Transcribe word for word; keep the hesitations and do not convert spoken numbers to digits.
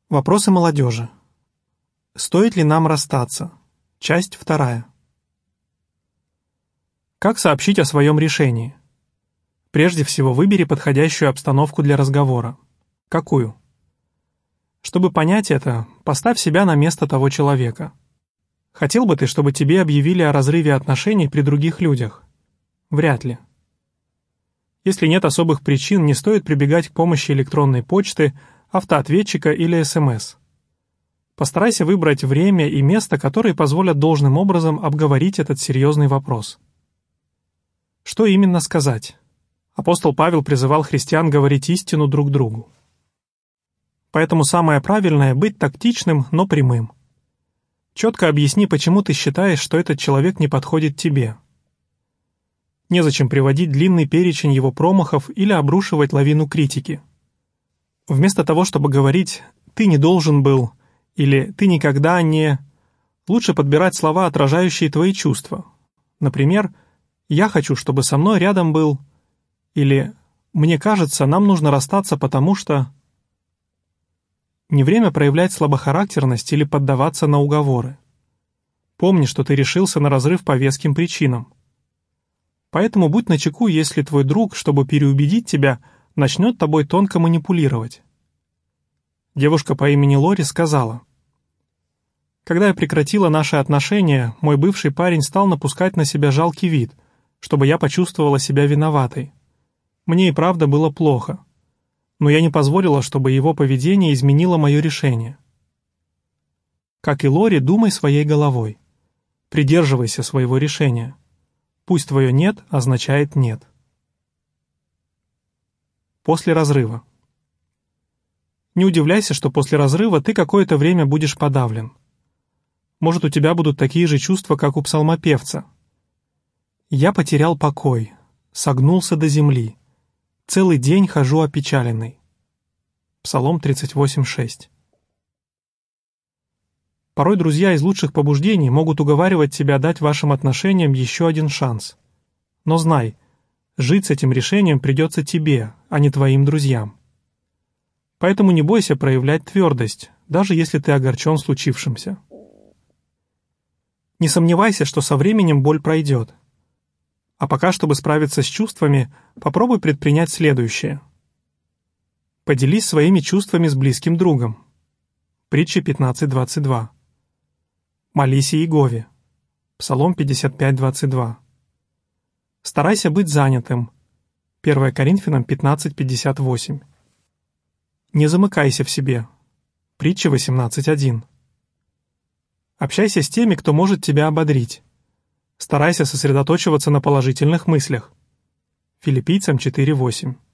Вопросы молодежи. Стоит ли нам расстаться? Часть вторая. Как сообщить о своем решении? Прежде всего, выбери подходящую обстановку для разговора. Какую? Чтобы понять это, поставь себя на место того человека. Хотел бы ты, чтобы тебе объявили о разрыве отношений при других людях? Вряд ли. Если нет особых причин, не стоит прибегать к помощи электронной почты, автоответчика или эс эм эс. Постарайся выбрать время и место, которые позволят должным образом обговорить этот серьезный вопрос. Что именно сказать? Апостол Павел призывал христиан говорить истину друг другу. Поэтому самое правильное — быть тактичным, но прямым. Четко объясни, почему ты считаешь, что этот человек не подходит тебе. Незачем приводить длинный перечень его промахов или обрушивать лавину критики. Вместо того, чтобы говорить «ты не должен был» или «ты никогда не…», лучше подбирать слова, отражающие твои чувства. Например, «я хочу, чтобы со мной рядом был» или «мне кажется, нам нужно расстаться, потому что…». Не время проявлять слабохарактерность или поддаваться на уговоры. Помни, что ты решился на разрыв по веским причинам. Поэтому будь начеку, если твой друг, чтобы переубедить тебя, начнет тобой тонко манипулировать. Девушка по имени Лори сказала: «Когда я прекратила наши отношения, мой бывший парень стал напускать на себя жалкий вид, чтобы я почувствовала себя виноватой. Мне и правда было плохо. Но я не позволила, чтобы его поведение изменило мое решение. Как и Лори, думай своей головой. Придерживайся своего решения. Пусть твое «нет» означает «нет». После разрыва. Не удивляйся, что после разрыва ты какое-то время будешь подавлен. Может, у тебя будут такие же чувства, как у псалмопевца. «Я потерял покой, согнулся до земли. Целый день хожу опечаленный». Псалом тридцать восемь шесть. Порой друзья из лучших побуждений могут уговаривать тебя дать вашим отношениям еще один шанс. Но знай, жить с этим решением придется тебе, а не твоим друзьям. Поэтому не бойся проявлять твердость, даже если ты огорчен случившимся. Не сомневайся, что со временем боль пройдет. А пока, чтобы справиться с чувствами, попробуй предпринять следующее. Поделись своими чувствами с близким другом. Притча пятнадцать двадцать два. Молись Иегове. Псалом пятьдесят пять двадцать два. Старайся быть занятым. первое Коринфянам пятнадцать пятьдесят восемь. Не замыкайся в себе. Притча восемнадцать один. Общайся с теми, кто может тебя ободрить. Старайся сосредоточиваться на положительных мыслях. Филиппийцам четыре восемь.